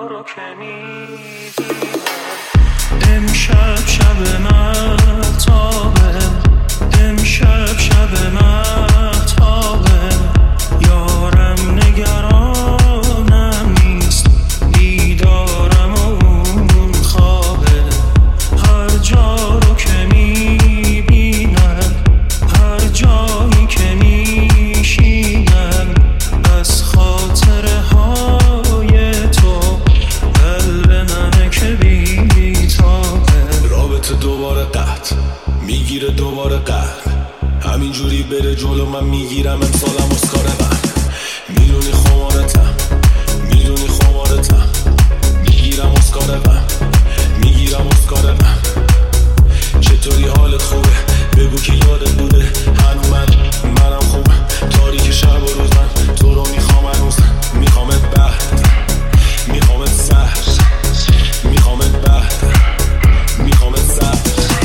رو که میبینم. امشب شب مهتابه، امشب شب مهتابه، یارم نگرانم نیست، دیدارم و اون خوابه. هر جا رو که میبینم، هر جایی که میشینم، از خاطره های تو قلب منه که بیتابه. رابطه دوباره قطع میگیره، دوباره قطع، همینجوری بره جلو من میگیرم امسالم اسکار من. میدونی خمارتم، میدونی خمارتم، میگیرم اسکار من، میگیرم اسکار من. چطوری حالت خوبه؟ بگو که یادت بوده هنو منم خوبم. تاریک شب و روز من تو رو میخوام هنوز، میخوامت بعد، میخوامت سهر، میخوامت بعد، میخوامت سهر.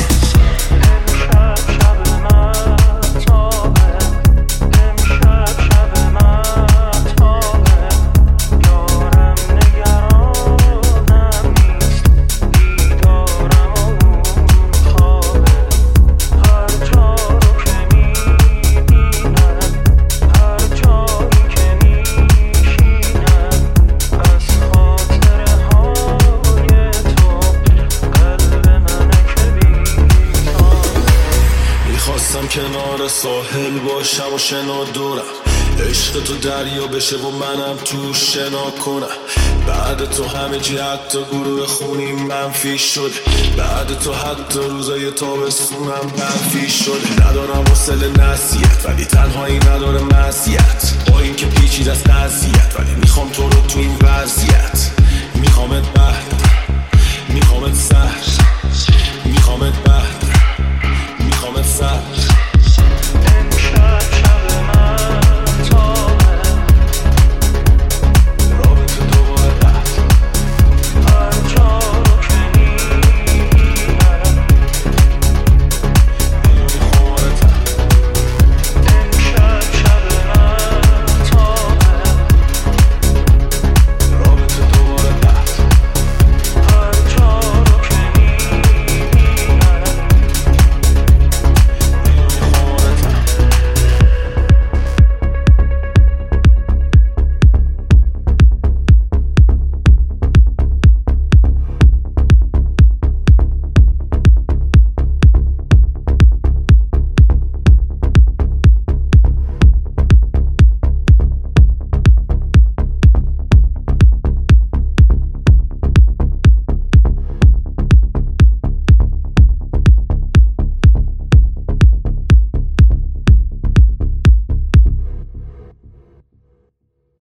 خواستم کنار ساحل باشم و شنا دورم، عشق تو دریا بشه و منم تو شنا کنم. بعد تو همه جی حتی گروه خونی منفی شد، بعد تو حتی روزای تابستونم منفی شد. ندارم حوصله نصیحت ولی تنهایی نداره مزیت، با این که پیچیده است قضیت ولی میخوام تو رو تو این وضعیت.